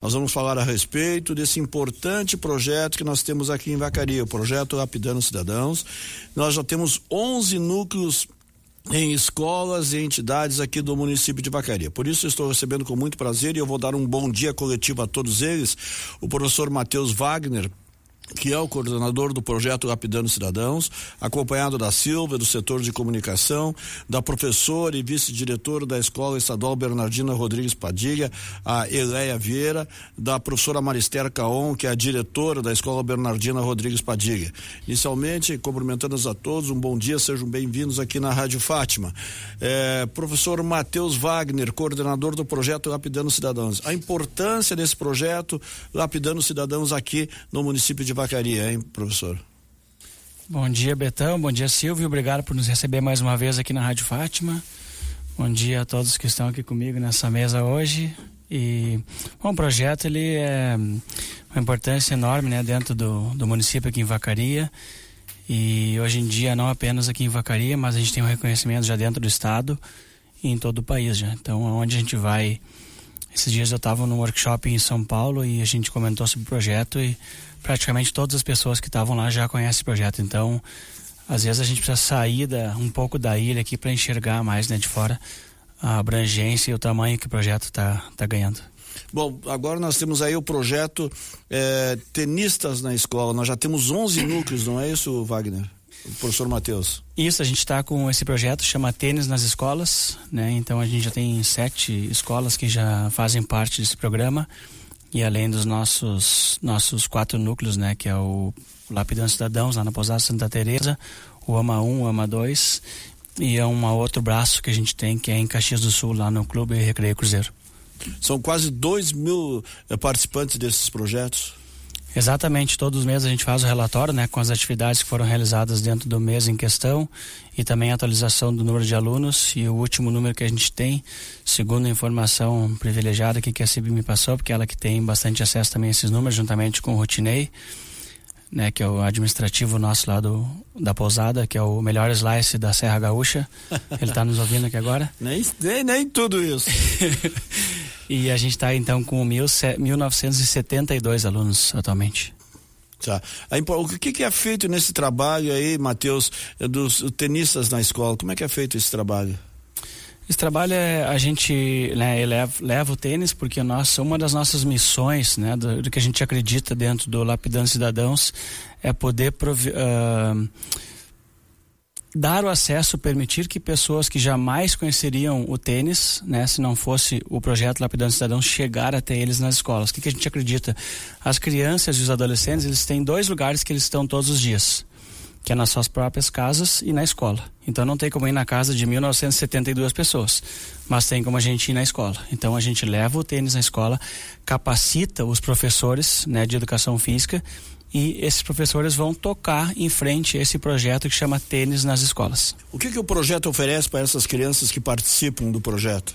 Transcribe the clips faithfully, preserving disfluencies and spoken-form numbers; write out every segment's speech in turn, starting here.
Nós vamos falar a respeito desse importante projeto que nós temos aqui em Vacaria, o projeto Lapidando Cidadãos. Nós já temos onze núcleos em escolas e entidades aqui do município de Vacaria. Por isso eu estou recebendo com muito prazer e eu vou dar um bom dia coletivo a todos eles, o professor Matheus Wagner, que é o coordenador do projeto Lapidando Cidadãos, acompanhado da Silvia, do setor de comunicação, da professora e vice-diretora da Escola Estadual Bernardina Rodrigues Padilha, a Eleia Vieira, da professora Marister Caon, que é a diretora da Escola Bernardina Rodrigues Padilha. Inicialmente, cumprimentando-os a todos, um bom dia, sejam bem-vindos aqui na Rádio Fátima. É, professor Matheus Wagner, coordenador do projeto Lapidando Cidadãos. A importância desse projeto Lapidando Cidadãos aqui no município de Vacaria, hein, professor? Bom dia, Betão, bom dia, Silvio, obrigado por nos receber mais uma vez aqui na Rádio Fátima. Bom dia a todos que estão aqui comigo nessa mesa hoje. E bom, o projeto ele é uma importância enorme, né, dentro do, do município aqui em Vacaria. E hoje em dia não apenas aqui em Vacaria, mas a gente tem um reconhecimento já dentro do estado e em todo o país já. Então, onde a gente vai, esses dias eu estava num workshop em São Paulo e a gente comentou sobre o projeto e praticamente todas as pessoas que estavam lá já conhecem o projeto. Então, às vezes a gente precisa sair da, um pouco da ilha aqui para enxergar mais, né, de fora a abrangência e o tamanho que o projeto está tá ganhando. Bom, agora nós temos aí o projeto é, Tenistas na Escola. Nós já temos onze núcleos, não é isso, Wagner? O professor Matheus. Isso, a gente está com esse projeto, chama Tênis nas Escolas, né? Então a gente já tem sete escolas que já fazem parte desse programa. E além dos nossos nossos quatro núcleos, né, que é o Lapidando Cidadãos lá na Pousada Santa Teresa, o AMA um, o AMA dois e é um outro braço que a gente tem que é em Caxias do Sul, lá no Clube Recreio Cruzeiro. São quase dois mil eh, participantes desses projetos. Exatamente, todos os meses a gente faz o relatório, né, com as atividades que foram realizadas dentro do mês em questão e também a atualização do número de alunos. E o último número que a gente tem, segundo a informação privilegiada aqui que a Cibi me passou, porque ela que tem bastante acesso também a esses números, juntamente com o Rutinei, né, que é o administrativo nosso lá do, da pousada, que é o melhor slice da Serra Gaúcha. Ele está nos ouvindo aqui agora. Nem, nem, nem tudo isso. E a gente está então com mil novecentos e setenta e dois alunos atualmente. Tá. O que, que é feito nesse trabalho aí, Matheus, dos tenistas na escola? Como é que é feito esse trabalho? Esse trabalho é, a gente, né, leva, leva o tênis porque nossa, uma das nossas missões, né, do, do que a gente acredita dentro do Lapidando Cidadãos é poder provi, uh, dar o acesso, permitir que pessoas que jamais conheceriam o tênis, né, se não fosse o projeto Lapidando Cidadãos, chegar até eles nas escolas. O que, que a gente acredita? As crianças e os adolescentes, eles têm dois lugares que eles estão todos os dias, que é nas suas próprias casas e na escola. Então não tem como ir na casa de mil novecentas e setenta e duas pessoas, mas tem como a gente ir na escola. Então a gente leva o tênis na escola, capacita os professores, né, de educação física, e esses professores vão tocar em frente a esse projeto que chama Tênis nas Escolas. O que que o projeto oferece para essas crianças que participam do projeto?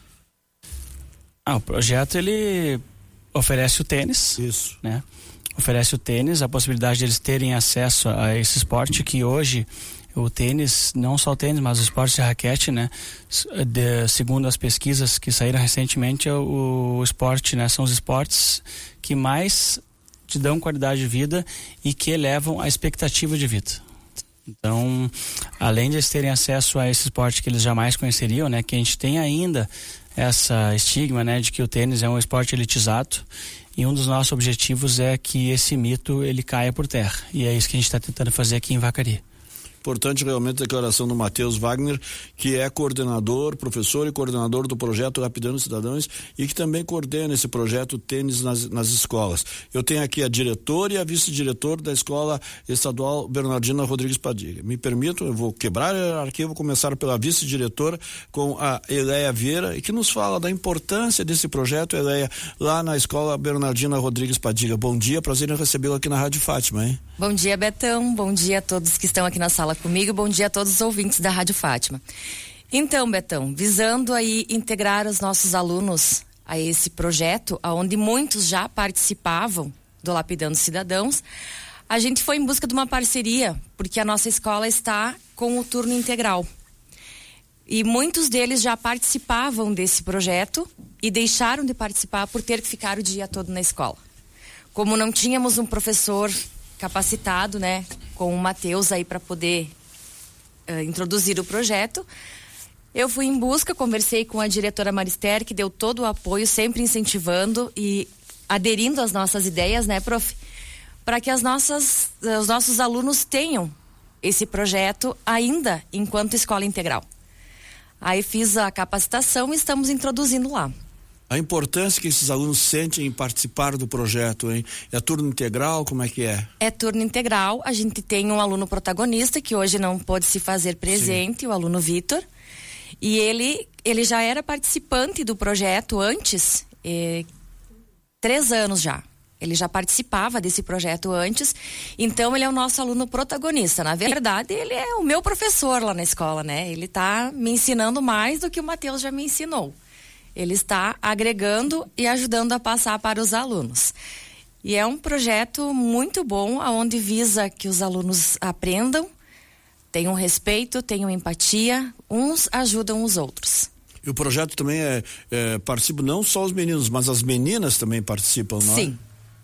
Ah, o projeto ele oferece o tênis. Isso. Né? Oferece o tênis, a possibilidade de eles terem acesso a esse esporte que hoje o tênis, não só o tênis, mas o esporte de raquete, né? De, segundo as pesquisas que saíram recentemente, é o, o esporte, né? São os esportes que mais te dão qualidade de vida e que elevam a expectativa de vida. Então, além de eles terem acesso a esse esporte que eles jamais conheceriam, né? Que a gente tem ainda essa estigma, né? De que o tênis é um esporte elitizado. E um dos nossos objetivos é que esse mito ele caia por terra. E é isso que a gente está tentando fazer aqui em Vacaria. Importante realmente a declaração do Matheus Wagner, que é coordenador, professor e coordenador do projeto Lapidando Cidadãos e que também coordena esse projeto Tênis nas, nas escolas. Eu tenho aqui a diretora e a vice-diretora da Escola Estadual Bernardina Rodrigues Padilha. Me permitam, eu vou quebrar a hierarquia, vou começar pela vice-diretora com a Eleia Vieira, e que nos fala da importância desse projeto, Eleia, lá na Escola Bernardina Rodrigues Padilha. Bom dia, prazer em recebê-lo aqui na Rádio Fátima, hein? Bom dia, Betão, bom dia a todos que estão aqui na sala comigo, bom dia a todos os ouvintes da Rádio Fátima. Então, Betão, visando aí integrar os nossos alunos a esse projeto, onde muitos já participavam do Lapidando Cidadãos, a gente foi em busca de uma parceria, porque a nossa escola está com o turno integral. E muitos deles já participavam desse projeto e deixaram de participar por ter que ficar o dia todo na escola. Como não tínhamos um professor capacitado, né, com o Matheus aí para poder uh, introduzir o projeto, eu fui em busca, conversei com a diretora Marister, que deu todo o apoio, sempre incentivando e aderindo às nossas ideias, né, prof? Para que as nossas, os nossos alunos tenham esse projeto ainda enquanto escola integral. Aí fiz a capacitação e estamos introduzindo lá. A importância que esses alunos sentem em participar do projeto, hein? É turno integral, como é que é? É turno integral, a gente tem um aluno protagonista que hoje não pôde se fazer presente, Sim. o aluno Vitor. E ele, ele já era participante do projeto antes, eh, três anos já. Ele já participava desse projeto antes, então ele é o nosso aluno protagonista. Na verdade, ele é o meu professor lá na escola, né? Ele está me ensinando mais do que o Matheus já me ensinou. Ele está agregando e ajudando a passar para os alunos. E é um projeto muito bom, onde visa que os alunos aprendam, tenham respeito, tenham empatia, uns ajudam os outros. E o projeto também é, é participa não só os meninos, mas as meninas também participam, não é? Sim.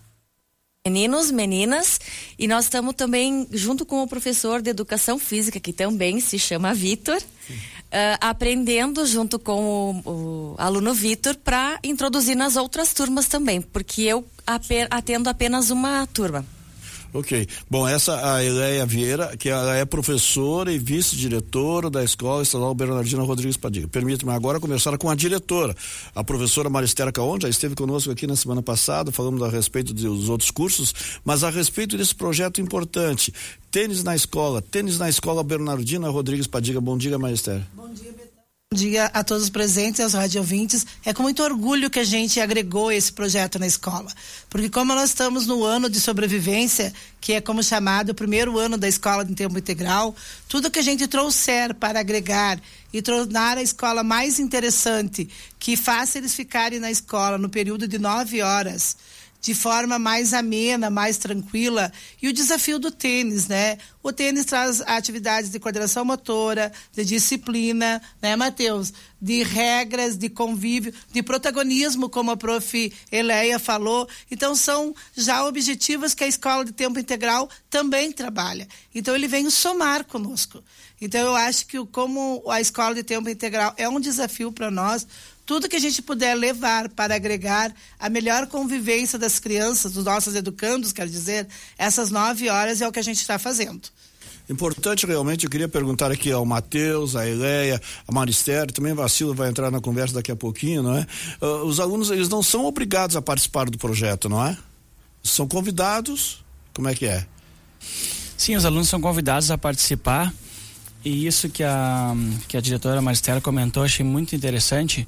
Meninos, meninas, e nós estamos também junto com o professor de educação física, que também se chama Vitor, uh, aprendendo junto com o, o aluno Vitor para introduzir nas outras turmas também, porque eu atendo apenas uma turma. Ok. Bom, essa a Eleia Vieira, que ela é professora e vice-diretora da Escola Estadual Bernardina Rodrigues Padilha. Permita-me agora começar com a diretora, a professora Marister Caon, já esteve conosco aqui na semana passada, falamos a respeito dos outros cursos, mas a respeito desse projeto importante, tênis na escola, tênis na Escola Bernardina Rodrigues Padilha. Bom dia, Marister. Bom dia, Betão. Bom dia a todos os presentes e aos radiovintes. É com muito orgulho que a gente agregou esse projeto na escola, porque como nós estamos no ano de sobrevivência, que é como chamado o primeiro ano da escola de tempo integral, tudo que a gente trouxer para agregar e tornar a escola mais interessante, que faça eles ficarem na escola no período de nove horas, de forma mais amena, mais tranquila, e o desafio do tênis, né? O tênis traz atividades de coordenação motora, de disciplina, né, Matheus? De regras, de convívio, de protagonismo, como a prof Eleia falou. Então, são já objetivos que a escola de tempo integral também trabalha. Então, ele vem somar conosco. Então, eu acho que como a escola de tempo integral é um desafio para nós, tudo que a gente puder levar para agregar a melhor convivência das crianças, dos nossos educandos, quero dizer, essas nove horas é o que a gente está fazendo. Importante realmente, eu queria perguntar aqui ao Matheus, a Eleia, a Marister, também a Silvia vai entrar na conversa daqui a pouquinho, não é? Uh, os alunos, eles não são obrigados a participar do projeto, não é? São convidados, como é que é? Sim, os alunos são convidados a participar. E isso que a, que a diretora Maristela comentou, achei muito interessante,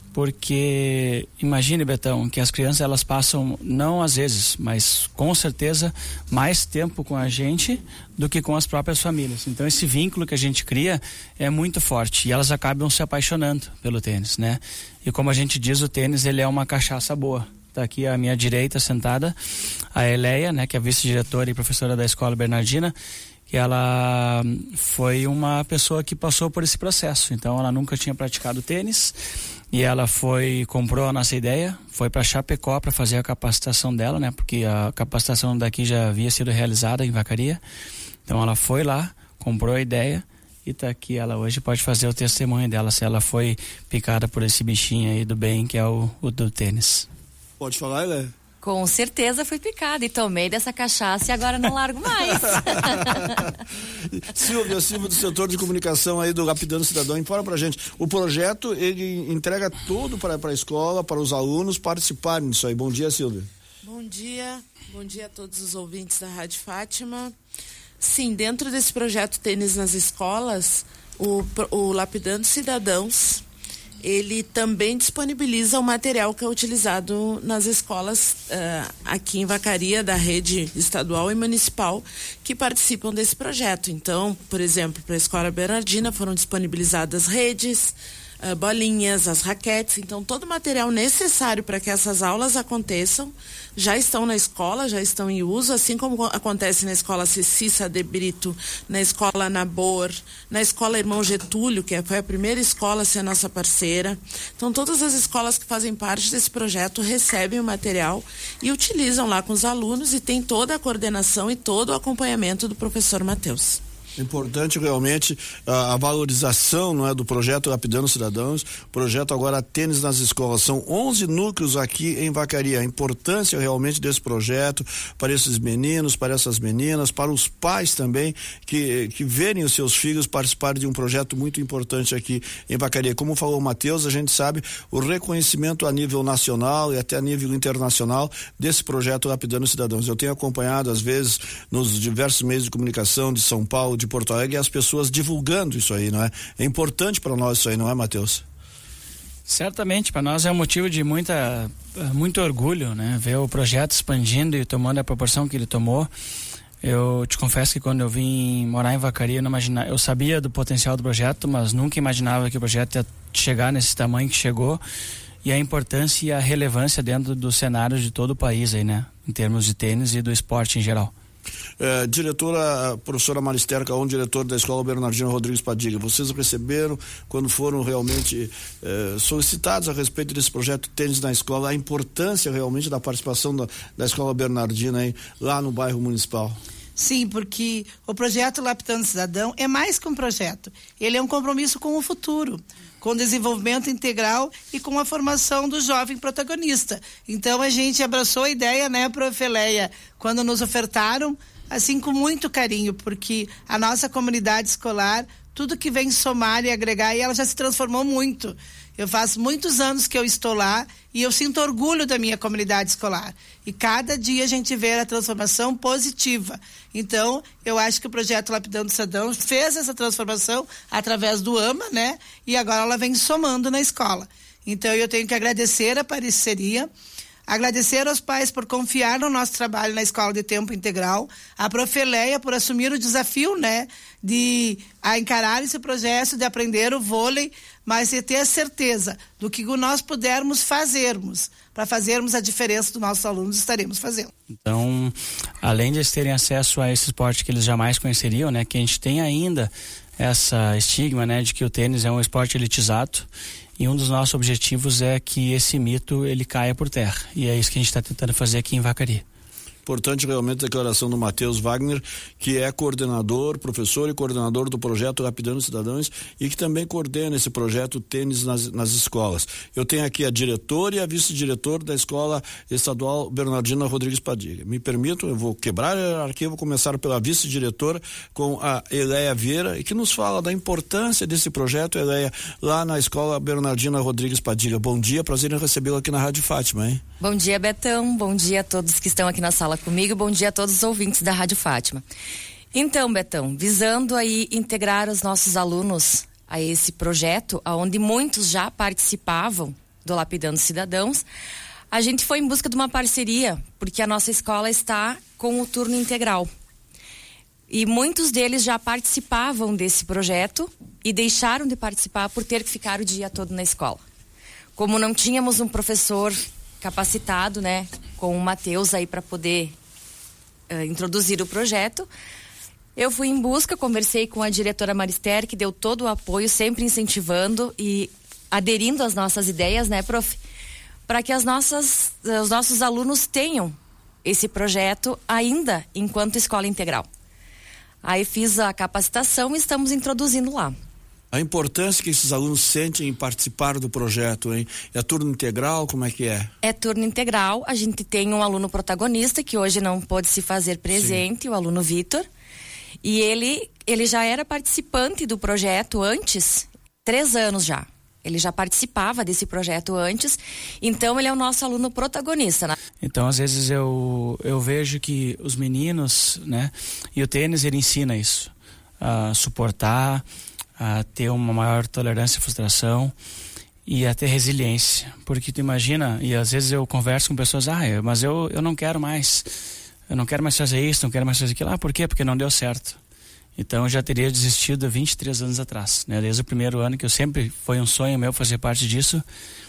porque imagine, Betão, que as crianças elas passam, não às vezes, mas com certeza, mais tempo com a gente do que com as próprias famílias. Então esse vínculo que a gente cria é muito forte e elas acabam se apaixonando pelo tênis, né? E como a gente diz, o tênis ele é uma cachaça boa. Está aqui à minha direita sentada a Eleia, né, que é a vice-diretora e professora da Escola Bernardina, que ela foi uma pessoa que passou por esse processo. Então ela nunca tinha praticado tênis e ela foi, comprou a nossa ideia, foi para Chapecó para fazer a capacitação dela, né? Porque a capacitação daqui já havia sido realizada em Vacaria. Então ela foi lá, comprou a ideia e tá aqui. Ela hoje pode fazer o testemunho dela se ela foi picada por esse bichinho aí do bem, que é o, o do tênis. Pode falar, Lé? Com certeza fui picada e tomei dessa cachaça e agora não largo mais. Silvia, Silvia do setor de comunicação aí do Lapidando Cidadão, informa pra gente, o projeto ele entrega tudo para a escola, para os alunos participarem disso aí. Bom dia, Silvia. Bom dia, bom dia a todos os ouvintes da Rádio Fátima. Sim, dentro desse projeto Tênis nas Escolas, o, o Lapidando Cidadãos, ele também disponibiliza o material que é utilizado nas escolas uh, aqui em Vacaria, da rede estadual e municipal, que participam desse projeto. Então, por exemplo, para a Escola Bernardina foram disponibilizadas redes, uh, bolinhas, as raquetes. Então, todo o material necessário para que essas aulas aconteçam já estão na escola, já estão em uso, assim como acontece na escola Cecília de Brito, na escola Nabor, na escola Irmão Getúlio, que foi a primeira escola a ser nossa parceira. Então, todas as escolas que fazem parte desse projeto recebem o material e utilizam lá com os alunos, e tem toda a coordenação e todo o acompanhamento do professor Matheus. Importante realmente a, a valorização, não é, do projeto Lapidando Cidadãos, projeto agora Tênis nas Escolas. São onze núcleos aqui em Vacaria. A importância realmente desse projeto para esses meninos, para essas meninas, para os pais também que, que verem os seus filhos participarem de um projeto muito importante aqui em Vacaria. Como falou o Matheus, a gente sabe o reconhecimento a nível nacional e até a nível internacional desse projeto Lapidando Cidadãos. Eu tenho acompanhado às vezes nos diversos meios de comunicação de São Paulo, de Porto Alegre, e as pessoas divulgando isso aí, não é? É importante para nós isso aí, não é, Matheus? Certamente, para nós é um motivo de muita, muito orgulho, né? Ver o projeto expandindo e tomando a proporção que ele tomou. Eu te confesso que quando eu vim morar em Vacaria, eu não imaginava, eu sabia do potencial do projeto, mas nunca imaginava que o projeto ia chegar nesse tamanho que chegou, e a importância e a relevância dentro do cenário de todo o país aí, né? Em termos de tênis e do esporte em geral. É, diretora, professora Marister Caon, diretor da Escola Bernardina Rodrigues Padiga, vocês receberam, quando foram realmente é, solicitados a respeito desse projeto Tênis na Escola, a importância realmente da participação da, da Escola Bernardina aí, lá no bairro municipal? Sim, porque o projeto Lapidando Cidadão é mais que um projeto, ele é um compromisso com o futuro, com o desenvolvimento integral e com a formação do jovem protagonista. Então a gente abraçou a ideia, né, prof Eleia, quando nos ofertaram, assim, com muito carinho, porque a nossa comunidade escolar, tudo que vem somar e agregar, e ela já se transformou muito. Eu faço muitos anos que eu estou lá e eu sinto orgulho da minha comunidade escolar. E cada dia a gente vê a transformação positiva. Então, eu acho que o projeto Lapidando Cidadãos fez essa transformação através do AMA, né? E agora ela vem somando na escola. Então, eu tenho que agradecer a parceria, agradecer aos pais por confiar no nosso trabalho na escola de tempo integral, a prof Eleia por assumir o desafio, né, de a encarar esse projeto, de aprender o vôlei, mas de ter a certeza do que nós pudermos fazermos, para fazermos a diferença dos nossos alunos, estaremos fazendo. Então, além de eles terem acesso a esse esporte que eles jamais conheceriam, né, que a gente tem ainda essa estigma, né, de que o tênis é um esporte elitizado, e um dos nossos objetivos é que esse mito ele caia por terra. E é isso que a gente está tentando fazer aqui em Vacaria. Importante realmente a declaração do Matheus Wagner, que é coordenador, professor e coordenador do projeto Lapidando Cidadãos e que também coordena esse projeto Tênis nas, nas escolas. Eu tenho aqui a diretora e a vice-diretora da Escola Estadual Bernardina Rodrigues Padiga. Me permitam, eu vou quebrar a hierarquia, vou começar pela vice-diretora com a Eleia Vieira, e que nos fala da importância desse projeto, Eleia, lá na Escola Bernardina Rodrigues Padiga. Bom dia, prazer em recebê-lo aqui na Rádio Fátima, hein? Bom dia, Betão, bom dia a todos que estão aqui na sala comigo, bom dia a todos os ouvintes da Rádio Fátima. Então, Betão, visando aí integrar os nossos alunos a esse projeto, onde muitos já participavam do Lapidando Cidadãos, a gente foi em busca de uma parceria, porque a nossa escola está com o turno integral. E muitos deles já participavam desse projeto e deixaram de participar por ter que ficar o dia todo na escola. Como não tínhamos um professor capacitado, né, com o Matheus aí para poder uh, introduzir o projeto, eu fui em busca, conversei com a diretora Marister, que deu todo o apoio, sempre incentivando e aderindo às nossas ideias, né, prof, para que as nossas, os nossos alunos tenham esse projeto ainda enquanto escola integral. Aí fiz a capacitação e estamos introduzindo lá. A importância que esses alunos sentem em participar do projeto, hein? É turno integral, como é que é? É turno integral, a gente tem um aluno protagonista que hoje não pôde se fazer presente, sim, o aluno Vitor, e ele, ele já era participante do projeto antes, três anos já. Ele já participava desse projeto antes, então ele é o nosso aluno protagonista, né? Então, às vezes eu, eu vejo que os meninos, né, e o tênis ele ensina isso, a suportar, a ter uma maior tolerância à frustração e a ter resiliência, porque tu imagina, e às vezes eu converso com pessoas, ah, eu, mas eu, eu não quero mais, eu não quero mais fazer isso, não quero mais fazer aquilo, ah, por quê? Porque não deu certo. Então eu já teria desistido há vinte e três anos atrás, né? Desde o primeiro ano, que eu sempre foi um sonho meu fazer parte disso.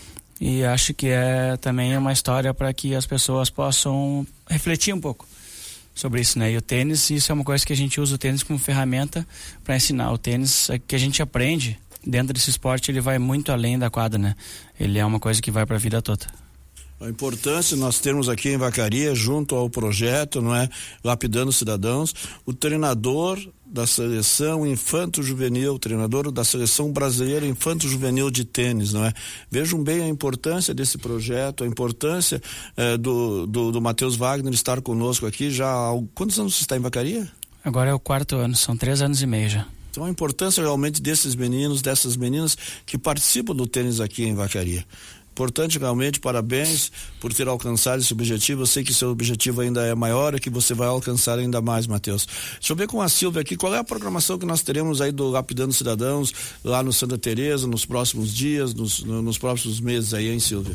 E acho que é também uma história para que as pessoas possam refletir um pouco sobre isso, né? E o tênis, isso é uma coisa que a gente usa o tênis como ferramenta para ensinar. O tênis que a gente aprende dentro desse esporte, ele vai muito além da quadra, né? Ele é uma coisa que vai para a vida toda. A importância nós temos aqui em Vacaria, junto ao projeto, não é? Lapidando Cidadãos, o treinador da seleção infanto-juvenil, treinador da seleção brasileira infanto-juvenil de tênis, não é? Vejam bem a importância desse projeto, a importância eh, do, do, do Matheus Wagner estar conosco aqui já há quantos anos você está em Vacaria? Agora é o quarto ano, são três anos e meio já. Então a importância realmente desses meninos, dessas meninas que participam do tênis aqui em Vacaria. Importante realmente, parabéns por ter alcançado esse objetivo. Eu sei que seu objetivo ainda é maior e que você vai alcançar ainda mais, Matheus. Deixa eu ver com a Silvia aqui, qual é a programação que nós teremos aí do Lapidando Cidadãos lá no Santa Teresa, nos próximos dias, nos, nos próximos meses aí, hein, Silvia?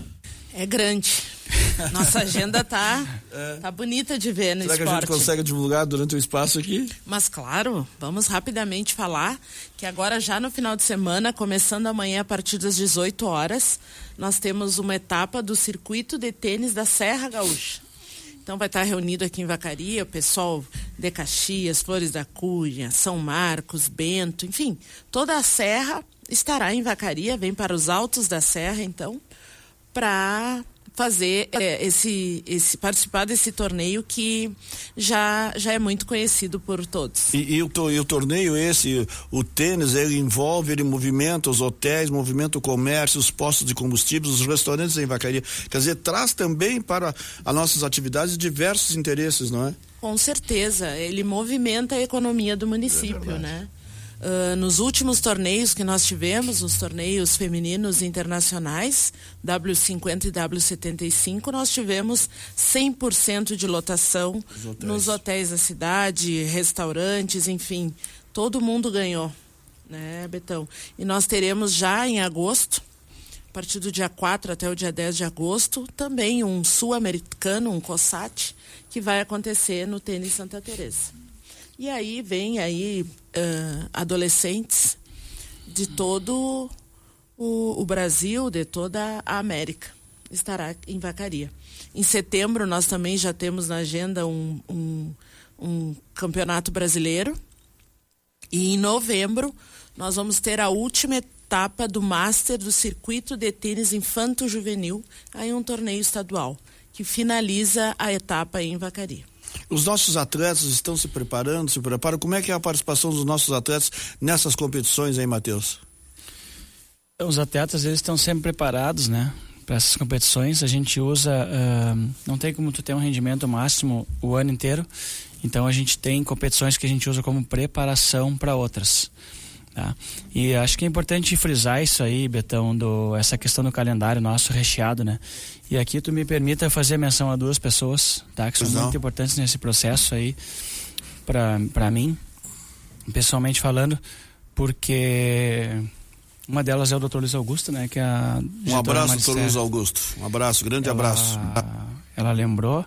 É grande. Nossa agenda tá, é. tá bonita de ver no Será esporte. Será que a gente consegue divulgar durante o espaço aqui? Mas claro, vamos rapidamente falar que agora já no final de semana, começando amanhã a partir das dezoito horas, nós temos uma etapa do circuito de tênis da Serra Gaúcha. Então vai estar reunido aqui em Vacaria o pessoal de Caxias, Flores da Cunha, São Marcos, Bento, enfim, toda a Serra estará em Vacaria, vem para os altos da Serra então, para fazer é, esse, esse participar desse torneio que já, já é muito conhecido por todos. E, e, o, e o torneio esse, o tênis, ele envolve, ele movimenta os hotéis, movimenta o comércio, os postos de combustíveis, os restaurantes em Vacaria. Quer dizer, traz também para as nossas atividades diversos interesses, não é? Com certeza, ele movimenta a economia do município, é né? Uh, nos últimos torneios que nós tivemos, os torneios femininos internacionais, W cinquenta e W setenta e cinco, nós tivemos cem por cento de lotação hotéis. Nos hotéis da cidade, restaurantes, enfim, todo mundo ganhou, né, Betão? E nós teremos já em agosto, a partir do dia quatro até o dia dez de agosto, também um sul-americano, um COSAT, que vai acontecer no Tênis Santa Teresa. E aí vem aí uh, adolescentes de todo o, o Brasil, de toda a América, estará em Vacaria. Em setembro nós também já temos na agenda um, um, um campeonato brasileiro. E em novembro nós vamos ter a última etapa do Master do Circuito de Tênis Infanto-Juvenil, aí um torneio estadual, que finaliza a etapa em Vacaria. Os nossos atletas estão se preparando, se preparam. Como é que é a participação dos nossos atletas nessas competições aí, Matheus? Os atletas, eles estão sempre preparados, né? Para essas competições. A gente usa, uh, não tem como tu ter um rendimento máximo o ano inteiro. Então a gente tem competições que a gente usa como preparação para outras. Tá? E acho que é importante frisar isso aí, Betão, do, essa questão do calendário nosso recheado, né? E aqui tu me permita fazer menção a duas pessoas, tá? Que são muito importantes nesse processo aí, pra, pra mim, pessoalmente falando, porque uma delas é o doutor Luiz Augusto, né? Que é a um abraço, doutor Luiz Augusto. Um abraço, grande ela, abraço. Ela lembrou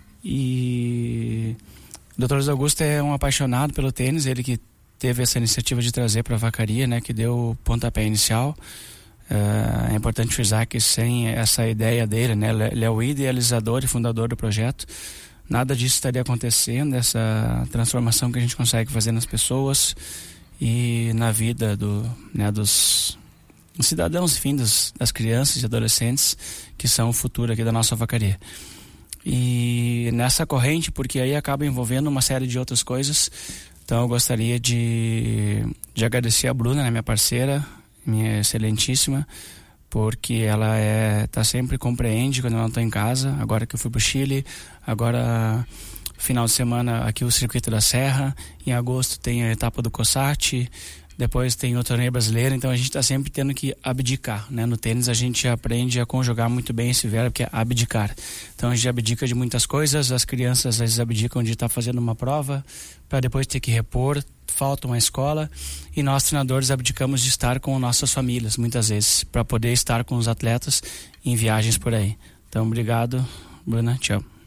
e o doutor Luiz Augusto é um apaixonado pelo tênis, ele que teve essa iniciativa de trazer para a Vacaria, né, que deu o pontapé inicial. Uh, é importante frisar que sem essa ideia dele, né, ele é o idealizador e fundador do projeto, nada disso estaria acontecendo, essa transformação que a gente consegue fazer nas pessoas e na vida do, né, dos cidadãos, enfim, dos, das crianças e adolescentes que são o futuro aqui da nossa Vacaria. E nessa corrente, porque aí acaba envolvendo uma série de outras coisas. Então eu gostaria de, de agradecer a Bruna, né, minha parceira, minha excelentíssima, porque ela é, tá sempre compreende quando eu não estou em casa. Agora que eu fui para o Chile, agora final de semana aqui o Circuito da Serra, em agosto tem a etapa do COSAT, depois tem o torneio brasileiro, então a gente está sempre tendo que abdicar, né? No tênis a gente aprende a conjugar muito bem esse verbo que é abdicar. Então a gente abdica de muitas coisas, as crianças às vezes abdicam de estar fazendo uma prova para depois ter que repor, falta uma escola, e nós treinadores abdicamos de estar com nossas famílias muitas vezes, para poder estar com os atletas em viagens por aí. Então obrigado, Bruna, tchau.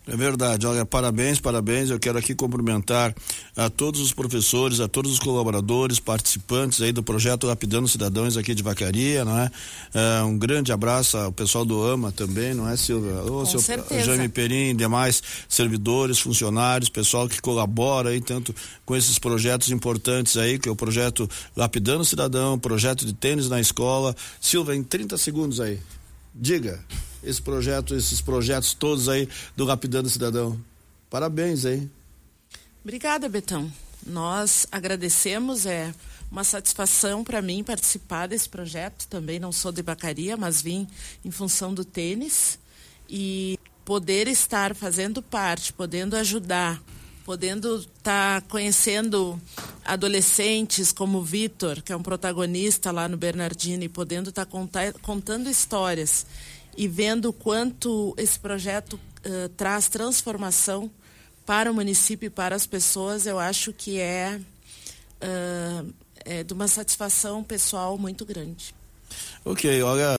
É verdade, olha, parabéns, parabéns, eu quero aqui cumprimentar a todos os professores, a todos os colaboradores, participantes aí do projeto Lapidando Cidadãos aqui de Vacaria, não é? É, um grande abraço ao pessoal do AMA também, não é, Silvia? Ô, Com seu certeza. Jaime Perim, demais servidores, funcionários, pessoal que colabora aí tanto com esses projetos importantes aí, que é o projeto Lapidando Cidadão, projeto de tênis na escola. Silvia, em trinta segundos aí, diga. Esse projeto, esses projetos todos aí do Lapidando Cidadão. Parabéns aí. Obrigada, Betão. Nós agradecemos, é uma satisfação para mim participar desse projeto. Também não sou de Vacaria, mas vim em função do tênis. E poder estar fazendo parte, podendo ajudar, podendo estar conhecendo adolescentes como o Vitor, que é um protagonista lá no Bernardino, podendo estar contar, contando histórias e vendo o quanto esse projeto uh, traz transformação para o município e para as pessoas, eu acho que é, uh, é de uma satisfação pessoal muito grande. Ok, olha...